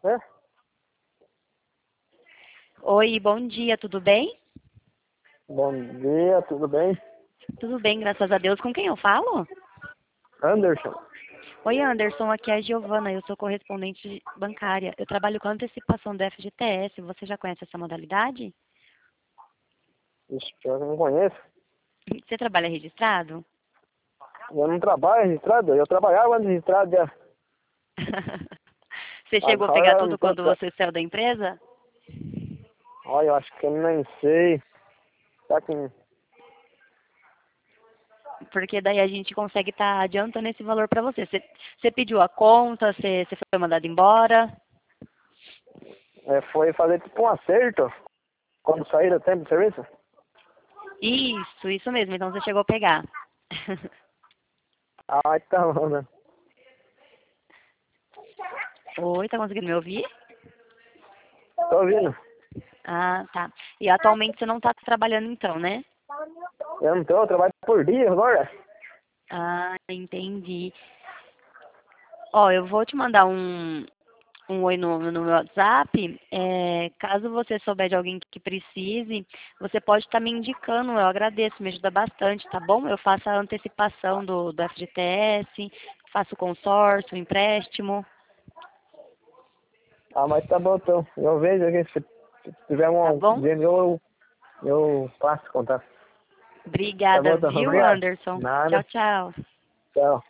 É? Oi, bom dia, tudo bem? Bom dia, tudo bem? Tudo bem, graças a Deus. Com quem eu falo? Anderson. Oi, Anderson, aqui é a Giovana, eu sou correspondente bancária. Eu trabalho com antecipação do FGTS. Você já conhece essa modalidade? Ixi, pior que eu não conheço. Você trabalha registrado? Eu não trabalho registrado, eu trabalhava antes registrado já. Você chegou a pegar Agora eu não tudo tô. quando você saiu da empresa? Olha, eu acho que eu nem sei. Tá que. Porque daí a gente consegue estar adiantando esse valor para você. Você pediu a conta, você foi mandado embora? Foi fazer tipo um acerto quando sair do tempo de serviço. Isso mesmo. Então você chegou a pegar. Ah, tá bom, né? Oi, tá conseguindo me ouvir? Tô ouvindo. Ah, tá. E atualmente você não está trabalhando então, né? Eu não tô, eu trabalho por dia agora. Ah, entendi. Ó, eu vou te mandar um oi no meu WhatsApp. Caso você souber de alguém que precise, você pode estar me indicando. Eu agradeço, me ajuda bastante, tá bom? Eu faço a antecipação do FGTS, faço consórcio, empréstimo, Ah, mas tá bom, então. Eu vejo aqui se tiver tá um bom? dinheiro, eu passo contar. Tá bom, Obrigada, então. viu, Obrigado. Anderson? Tchau, Nada. tchau. Tchau.